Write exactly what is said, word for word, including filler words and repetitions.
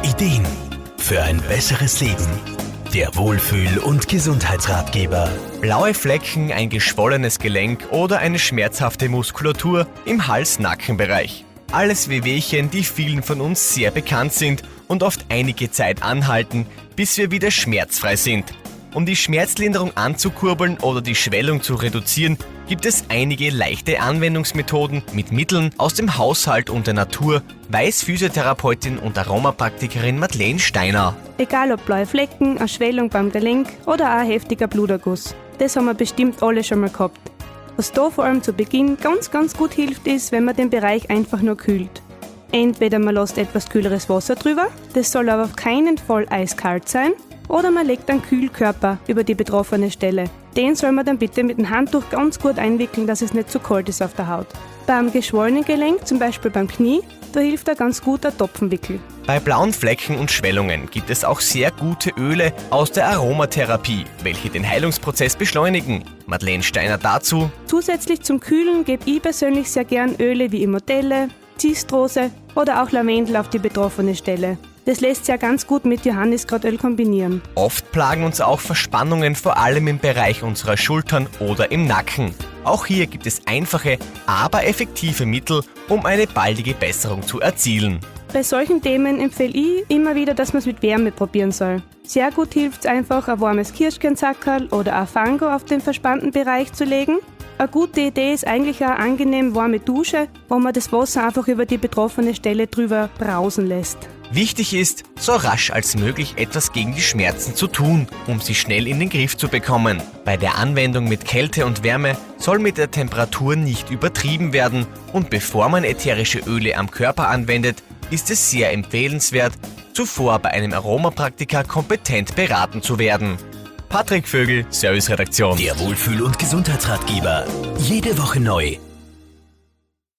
Ideen für ein besseres Leben. Der Wohlfühl- und Gesundheitsratgeber. Blaue Flecken, ein geschwollenes Gelenk oder eine schmerzhafte Muskulatur im Hals-Nacken-Bereich. Alles Wehwehchen, die vielen von uns sehr bekannt sind und oft einige Zeit anhalten, bis wir wieder schmerzfrei sind. Um die Schmerzlinderung anzukurbeln oder die Schwellung zu reduzieren, gibt es einige leichte Anwendungsmethoden mit Mitteln aus dem Haushalt und der Natur, weiß Physiotherapeutin und Aromapraktikerin Madeleine Steiner. Egal ob blaue Flecken, eine Schwellung beim Gelenk oder auch ein heftiger Bluterguss. Das haben wir bestimmt alle schon mal gehabt. Was da vor allem zu Beginn ganz, ganz gut hilft, ist, wenn man den Bereich einfach nur kühlt. Entweder man lässt etwas kühleres Wasser drüber, das soll aber auf keinen Fall eiskalt sein, oder man legt einen Kühlkörper über die betroffene Stelle. Den soll man dann bitte mit dem Handtuch ganz gut einwickeln, dass es nicht zu kalt ist auf der Haut. Beim geschwollenen Gelenk, zum Beispiel beim Knie, da hilft ein ganz guter Topfenwickel. Bei blauen Flecken und Schwellungen gibt es auch sehr gute Öle aus der Aromatherapie, welche den Heilungsprozess beschleunigen. Madeleine Steiner dazu: Zusätzlich zum Kühlen gebe ich persönlich sehr gern Öle wie Immortelle, Zistrose oder auch Lavendel auf die betroffene Stelle. Das lässt sich ja ganz gut mit Johanniskrautöl kombinieren. Oft plagen uns auch Verspannungen, vor allem im Bereich unserer Schultern oder im Nacken. Auch hier gibt es einfache, aber effektive Mittel, um eine baldige Besserung zu erzielen. Bei solchen Themen empfehle ich immer wieder, dass man es mit Wärme probieren soll. Sehr gut hilft es einfach, ein warmes Kirschkernzackerl oder ein Fango auf den verspannten Bereich zu legen. Eine gute Idee ist eigentlich eine angenehm warme Dusche, wo man das Wasser einfach über die betroffene Stelle drüber brausen lässt. Wichtig ist, so rasch als möglich etwas gegen die Schmerzen zu tun, um sie schnell in den Griff zu bekommen. Bei der Anwendung mit Kälte und Wärme soll mit der Temperatur nicht übertrieben werden und bevor man ätherische Öle am Körper anwendet, ist es sehr empfehlenswert, zuvor bei einem Aromapraktiker kompetent beraten zu werden. Patrick Vögel, Serviceredaktion. Der Wohlfühl- und Gesundheitsratgeber. Jede Woche neu.